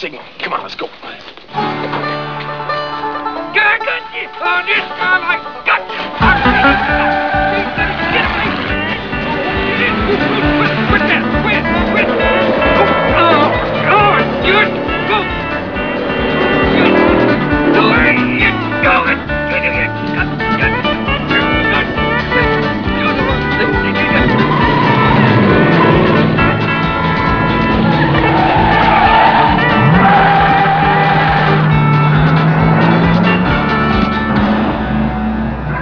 sing. Come on, let's go. Gegen die Vernichtung